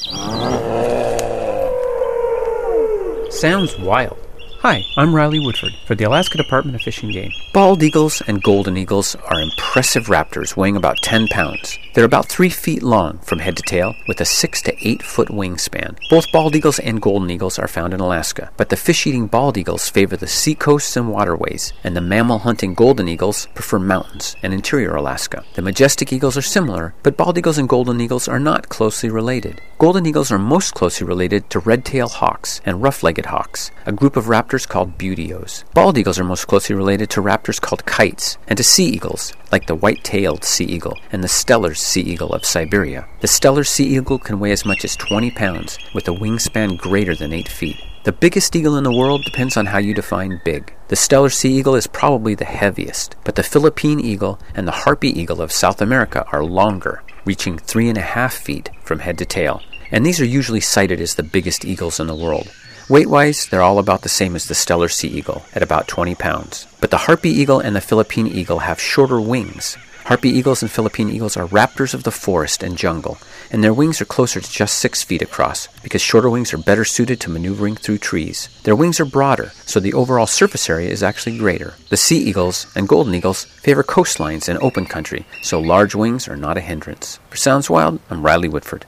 Sounds wild. Hi, I'm Riley Woodford for the Alaska Department of Fish and Game. Bald eagles and golden eagles are impressive raptors weighing about 10 pounds. They're about 3 feet long from head to tail with a 6 to 8 foot wingspan. Both bald eagles and golden eagles are found in Alaska, but the fish-eating bald eagles favor the seacoasts and waterways, and the mammal-hunting golden eagles prefer mountains and interior Alaska. The majestic eagles are similar, but bald eagles and golden eagles are not closely related. Golden eagles are most closely related to red-tailed hawks and rough-legged hawks, a group of raptors called buteos. Bald eagles are most closely related to raptors called kites and to sea eagles, like the white-tailed sea eagle and the Steller's sea eagle of Siberia. The Steller's sea eagle can weigh as much as 20 pounds, with a wingspan greater than 8 feet. The biggest eagle in the world depends on how you define big. The Steller's sea eagle is probably the heaviest, but the Philippine eagle and the harpy eagle of South America are longer, reaching 3.5 feet from head to tail, and these are usually cited as the biggest eagles in the world. Weight-wise, they're all about the same as the Steller's sea eagle, at about 20 pounds. But the harpy eagle and the Philippine eagle have shorter wings. Harpy eagles and Philippine eagles are raptors of the forest and jungle, and their wings are closer to just 6 feet across, because shorter wings are better suited to maneuvering through trees. Their wings are broader, so the overall surface area is actually greater. The sea eagles and golden eagles favor coastlines and open country, so large wings are not a hindrance. For Sounds Wild, I'm Riley Woodford.